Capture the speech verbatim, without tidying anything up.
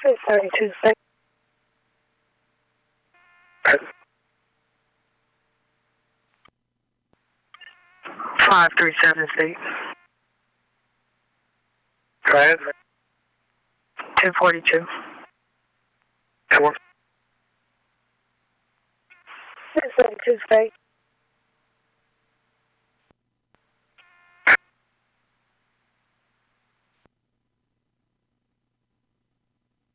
six thirty-two state. five three seven state. Five. ten forty-two. Four. six thirty-two state.